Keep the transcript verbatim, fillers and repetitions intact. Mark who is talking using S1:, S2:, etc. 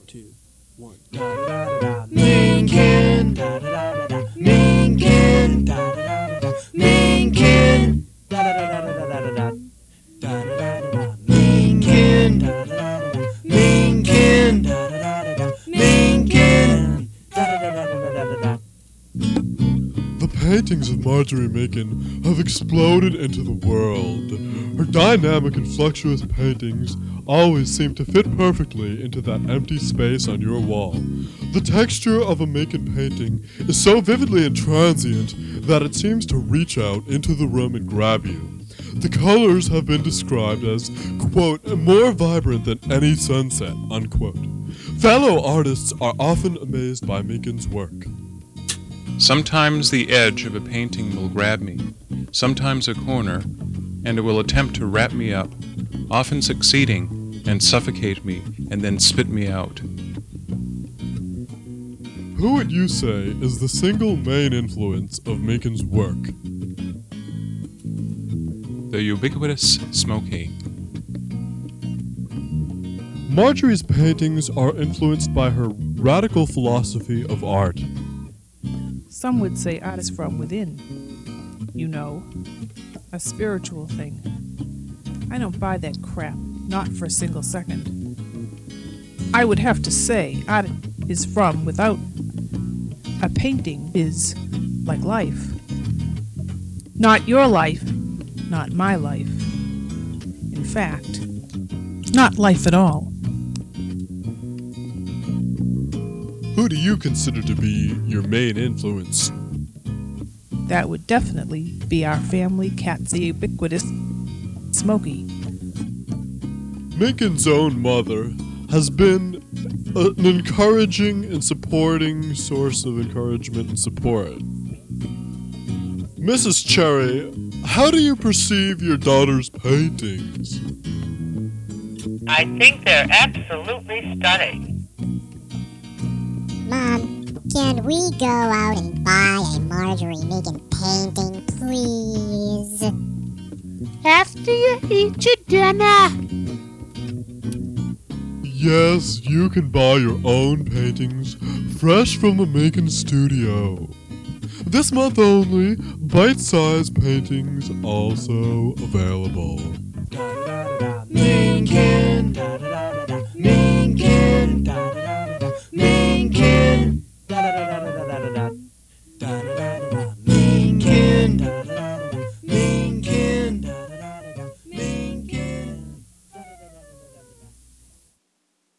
S1: two, one. Da da da da. Minkin. Da da da da. Minkin. Da da da da. Minkin. Da da da da da da da. Da da da da. Minkin. Da da da da. Minkin. Da da da da. Minkin. Da da da da da da.
S2: The paintings of Marjorie Macon have exploded into the world. Her dynamic and fluctuous paintings always seem to fit perfectly into that empty space on your wall. The texture of a Macon painting is so vividly and transient that it seems to reach out into the room and grab you. The colors have been described as, quote, more vibrant than any sunset, unquote. Fellow artists are often amazed by Macon's work.
S3: Sometimes the edge of a painting will grab me, sometimes a corner, and it will attempt to wrap me up, often succeeding, and suffocate me, and then spit me out.
S2: Who would you say is the single main influence of Macon's work?
S3: The ubiquitous Smokey.
S2: Marjorie's paintings are influenced by her radical philosophy of art.
S4: Some would say art is from within. You know, a spiritual thing. I don't buy that crap, not for a single second. I would have to say art is from without. A painting is like life. Not your life, not my life. In fact, not life at all.
S2: Who do you consider to be your main influence?
S4: That would definitely be our family cat, the ubiquitous Smokey.
S2: Macon's own mother has been an encouraging and supporting source of encouragement and support. Missus Cherry, how do you perceive your daughter's paintings?
S5: I think they're absolutely stunning.
S6: Mom, can we go out and buy a Marjorie Macon painting, please?
S7: After you eat your dinner.
S2: Yes, you can buy your own paintings fresh from the Macon studio. This month only, bite-sized paintings also available.
S1: Da da da da. Minkin.